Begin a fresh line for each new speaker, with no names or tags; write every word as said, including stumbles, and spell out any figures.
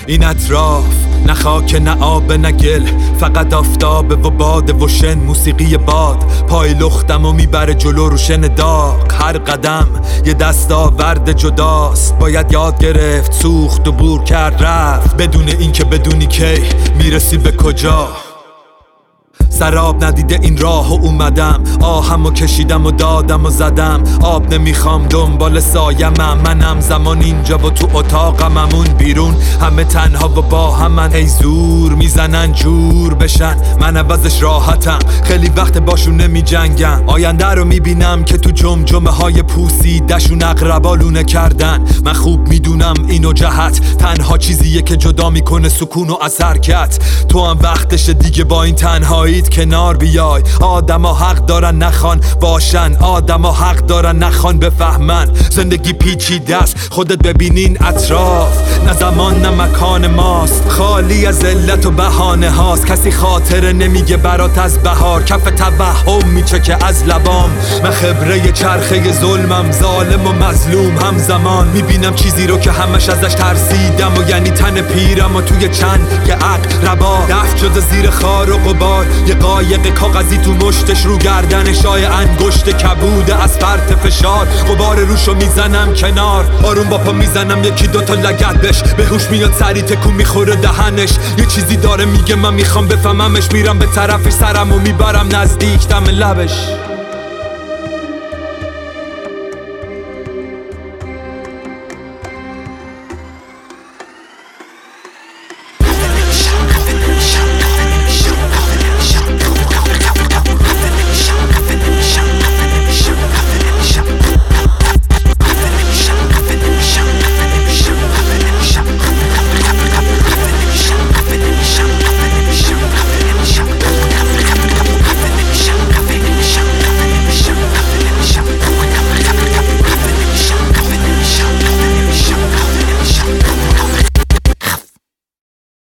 این اطراف نه خاک نه آب نه گل، فقط آفتاب و باد و شن. موسیقی باد پای لختم و میبره جلو رو شن داغ. هر قدم یه دستاورد جداست، باید یاد گرفت سوخت و بور کرد رفت، بدون اینکه بدونی کی میرسی به کجا. سراب ندیده این راه و اومدم، آهم و کشیدم و دادم و زدم. آب نمیخوام دنبال سایمم، منم زمان اینجا و تو اتاقم، همون بیرون همه تنها و با همن. ای زور میزنن جور بشن، من عوضش راحتم، خیلی وقت باشون نمی جنگم. آینده رو میبینم که تو جمجمه های پوسیدشون اقربا لونه کردن. من خوب میدونم اینو جهت تنها چیزیه که جدا میکنه سکون و از حرکت. تو هم وقتش دیگه با این تنهایی کنار بیای. آدما حق دارن نخوان باشن، آدما حق دارن نخوان بفهمن. زندگی پیچیده است، خودت ببینین اطراف، نه زمان نه مکان ماست، خالی از علت و بهانه هاست. کسی خاطره نمیگه برات از بهار، کف توهم میچکه از لبام. من خبره چرخه ظلمم، ظالم و مظلوم همزمان. میبینم چیزی رو که همش ازش ترسیدم و یعنی تن پیرم و توی چند که عقربا دفن شده زیر خار و غبار. یه قایق کاغذی تو مشتش، رو گردنش آی انگشت کبوده از فرط فشار. غبار روشو میزنم کنار، آروم با پا میزنم یکی دوتا لگد بش. به هوش میاد سری تکون میخوره دهنش، یه چیزی داره میگه من میخوام بفهممش. میرم به طرفش سرمو میبرم نزدیک دم لبش.